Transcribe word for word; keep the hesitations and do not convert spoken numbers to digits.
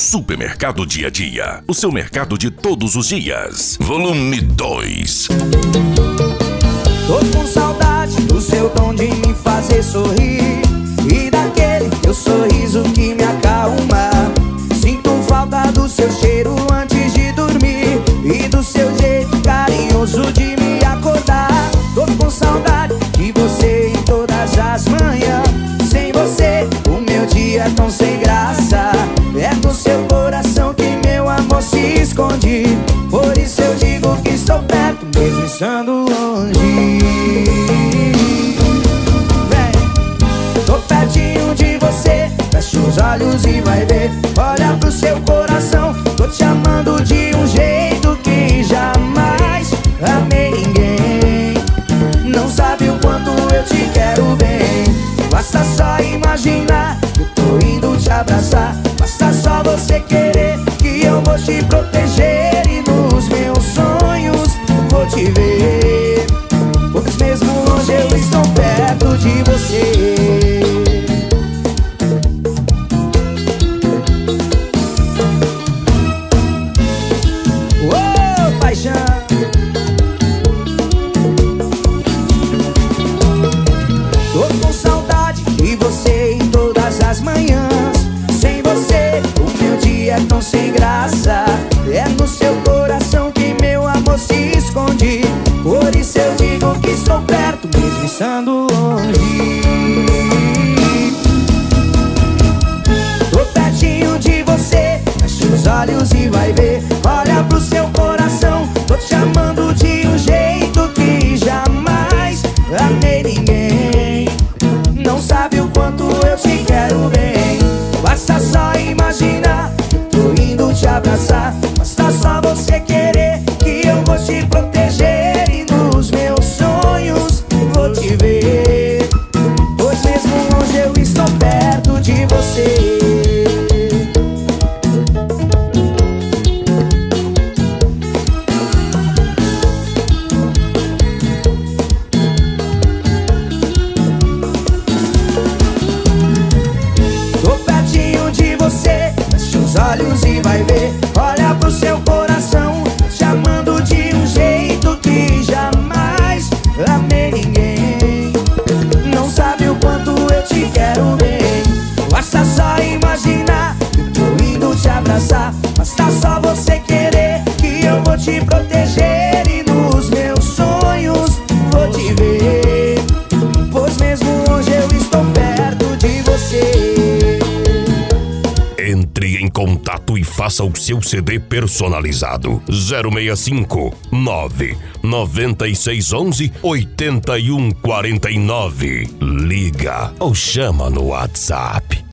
Supermercado Dia a Dia, o seu mercado de todos os dias. Volume dois. Tô com saudade do seu tom de me fazer sorrir e daquele teu sorriso que me acalma. Sinto falta do seu cheiro antes de dormir e do seu jeito carinhoso de me acordar. Tô com saudade de você em todas as manhãs. Sem você o meu dia é tão sem graça. É do seu coração que meu amor se esconde. Por isso eu digo que estou perto mesmo estando longe. Vem, tô pertinho de você. Fecha os olhos e vai ver. Olha pro seu coração. Tô te amando de um jeito que jamais amei ninguém. Não sabe o quanto eu te quero bem. Basta só imaginar que eu tô indo te abraçar. Basta só você querer que eu vou te proteger. E nos meus sonhos vou te ver. Pois mesmo longe eu estou perto de você. Oh, paixão. Tô com saudade de você em todas as manhãs. Sem você o meu dia é tão sem graça. É no seu coração que meu amor se esconde. Por isso eu digo que estou perto mesmo estando longe. Tô pertinho de você. Fecha os olhos e vai ver. Olha pro seu coração. Tô te amando de um jeito que jamais amei ninguém. Não sabe o quanto eu te quero bem. Basta só imaginar que eu tô indo te abraçar. Basta só você querer que eu vou te proteger. E nos meus sonhos vou te ver. Pois mesmo longe eu estou perto de você. Fecha os olhos e vai ver. Olha pro seu coração. Tô te amando de um jeito que jamais amei ninguém. Não sabe o quanto eu te quero bem. Basta só imaginar que eu tô indo te abraçar. Basta só você querer que eu vou te proteger. E nos meus sonhos vou te ver. Pois mesmo hoje eu estou perto de você. Entre em contato e faça o seu C D personalizado. zero seis cinco, nove nove seis um um, oito um quatro nove. Liga ou chama no WhatsApp.